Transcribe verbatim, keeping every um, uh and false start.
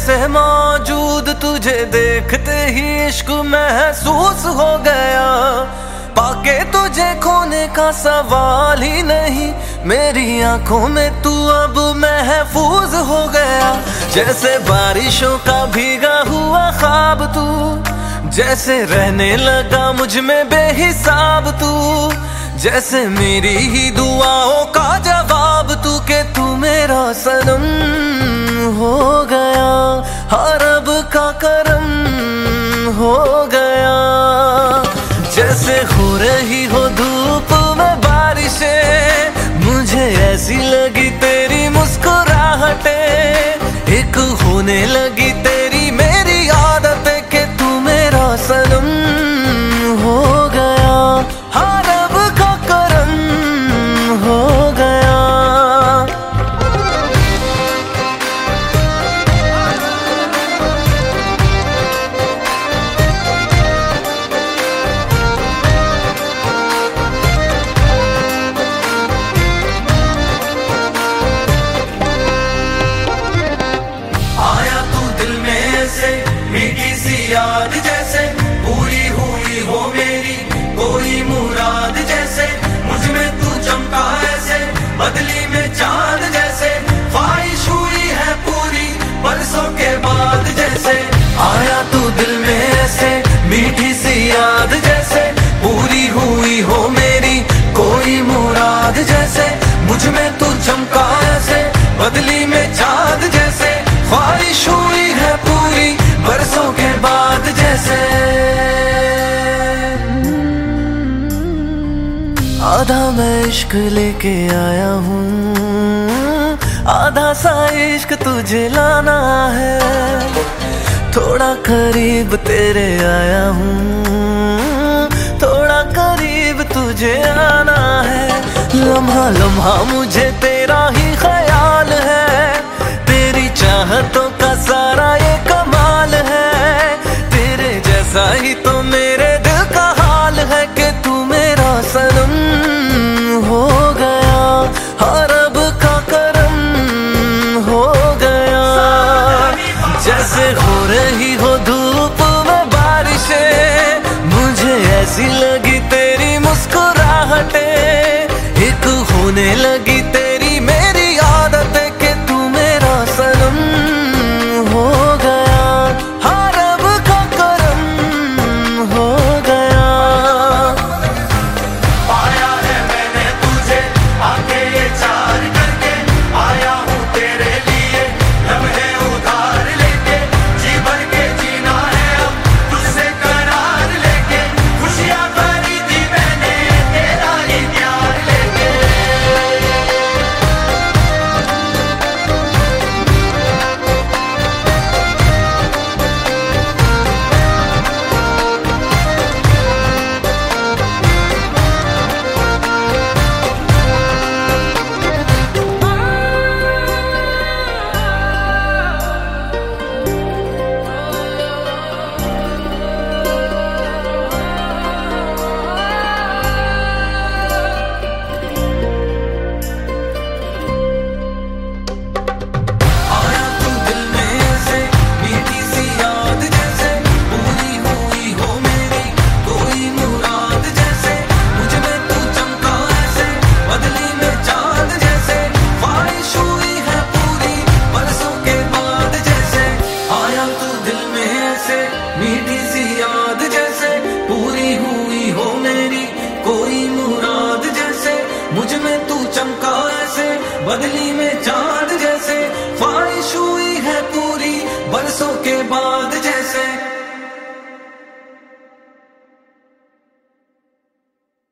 से मौजूद, तुझे देखते ही इश्क महसूस हो गया। पाके तुझे खोने का सवाल ही नहीं, मेरी आंखों में तू अब महफूज हो गया। जैसे बारिशों का भीगा हुआ ख्वाब तू, जैसे रहने लगा मुझ में बेहिसाब तू, जैसे मेरी ही दुआओं का जवाब तू, के तू मेरा सनम हो गया, हर रब का करम हो गया। जैसे हो रही हो धूप में बारिशें, मुझे ऐसी लगी तेरी मुस्कुराहटें, एक होने लगी तेरी मेरी आदतें, के तू मेरा सनम हो गया, हर रब का करम हो गया। मीठी सी याद जैसे पूरी हुई हो मेरी कोई मुराद, जैसे मुझ में तू चमका ऐसे बदली में चांद, जैसे ख्वाहिश हुई है पूरी बरसों के बाद। जैसे आया तू दिल में ऐसे मीठी सी याद जैसे पूरी हुई हो मेरी कोई मुराद, जैसे मुझ में तू चमका ऐसे बदली में चांद, जैसे ख्वाहिश हुई है पूरी बरसों के बाद। जैसे आधा मैं इश्क लेके आया हूँ, आधा सा इश्क तुझे लाना है, थोड़ा करीब तेरे आया हूँ, थोड़ा करीब तुझे आना है। लम्हा लम्हा मुझे तेरा ही ख्याल है, तेरी चाहतों का सारा ये कमाल है, तेरे जैसा ही तो मेरे दिल का हाल है, कि तू मेरा सनम हो गया, हर रब का करम हो गया। जैसे हो रही हो धूप में बारिशें, मुझे ऐसी लगी तेरी मुस्कुराहटें, एक होने लगी तेरी मेरी आदतें, कि तू मेरा सनम हो गया, हर रब का करम हो गया। पाया है मैंने तुझे आके ये चार करके, आया हूँ तेरे लिए लम्हे उधार लेके, जी भर के जीना है अब तुझसे करार लेके, खुशियाँ खरीदी मैंने तेरा ही प्यार लेके। मीठी सी याद जैसे पूरी हुई हो मेरी कोई मुराद, जैसे मुझ में तू चमका ऐसे बदली में चांद, जैसे ख्वाहिश हुई